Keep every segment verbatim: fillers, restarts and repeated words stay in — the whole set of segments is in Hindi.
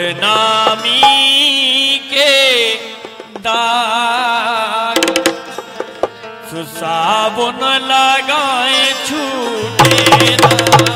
नामी के दाग साबुन लगाए छूटे ना।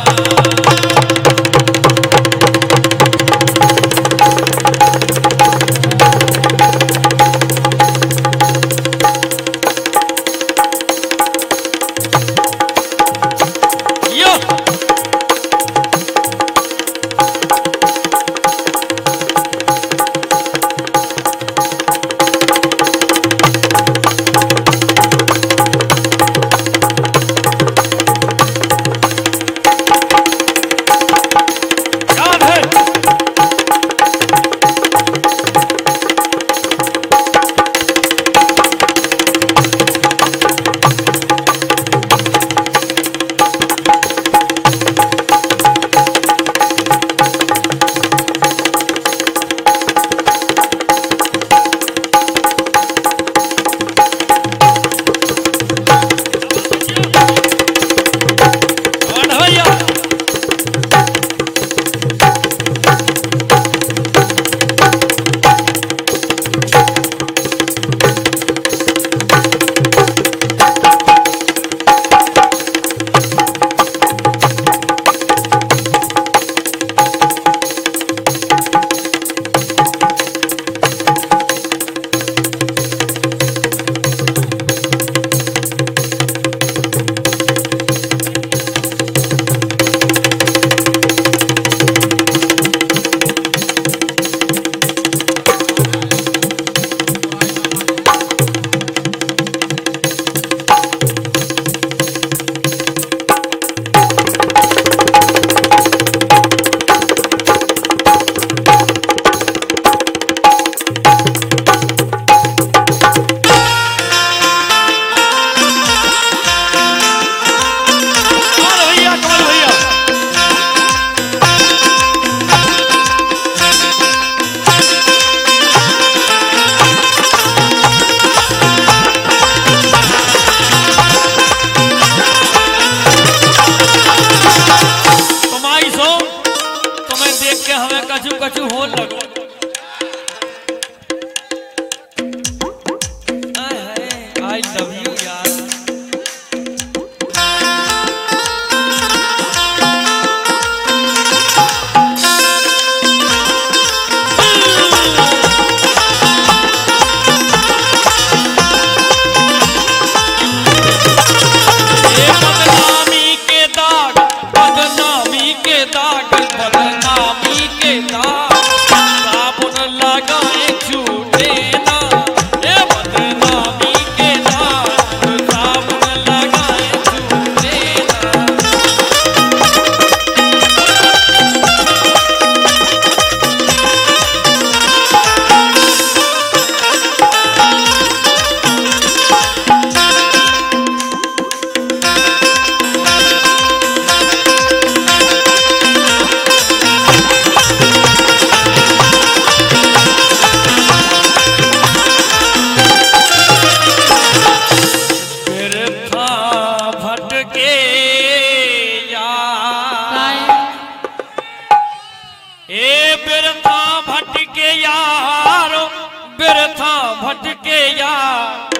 भटके यार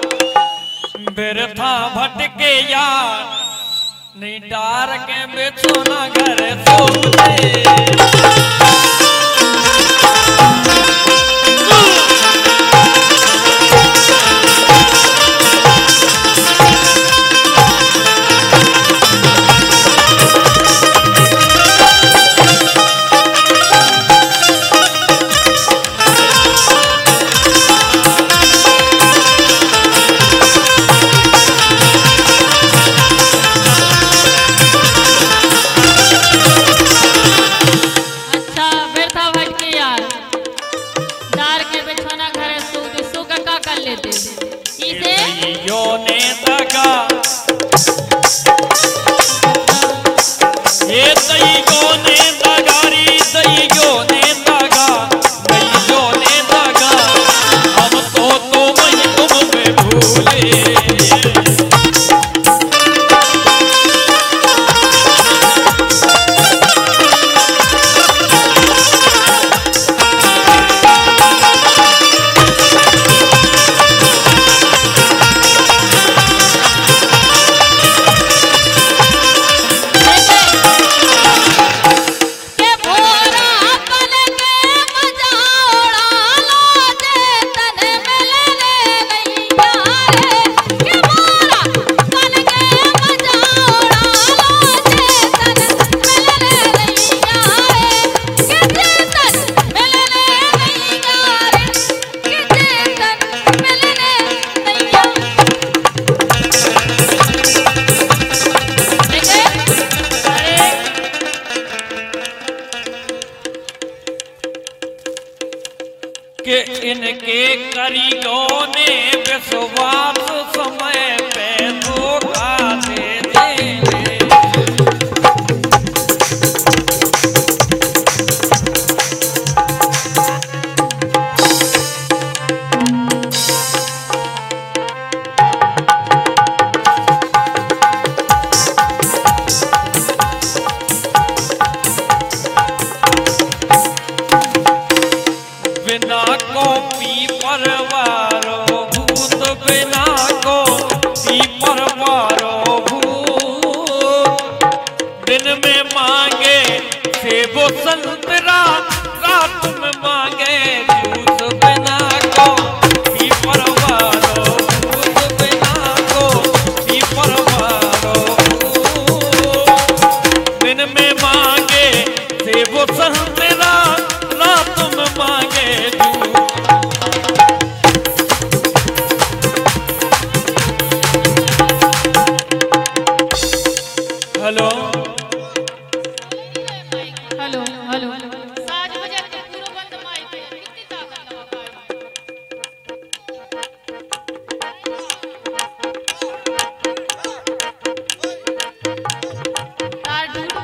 बिरथा भटके यार नहीं डार के बेचो ना घर सोते कि इनके कारीगरों ने विश्वास समय पे धोखा दे देंगे। बिना को पी परवारो भूत, बिना को पी परवारो भूत, दिन में मांगे सेब संतरा, रात में मांगे जूस। बिना को पी परवारो भूत, बिना को पी परवारो भूत, दिन में मांगे सेब संतरा, रात में मांगे। हेलो हेलो हेलो साज बजा के पूरा बंद माइक है, कितनी ताकत लगा तार ढूंढ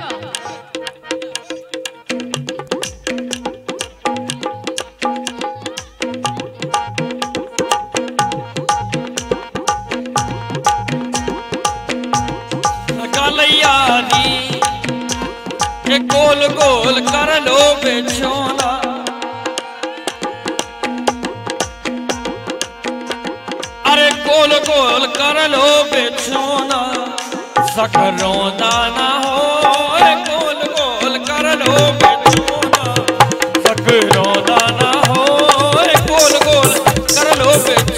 गलैयानी ये गोल गोल कर लो बिछोना, अरे गोल गोल कर लो बिछोना, सकरों दाना हो। अरे गोल गोल कर लो बिछोना, सकरों दाना हो। अरे गोल गोल कर लो बिछोना।